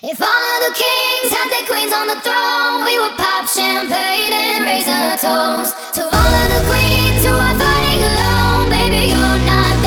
If all of the kings had their queens on the throne, we would pop champagne and raise a toast to all of the queens who are fighting alone. Baby, you're not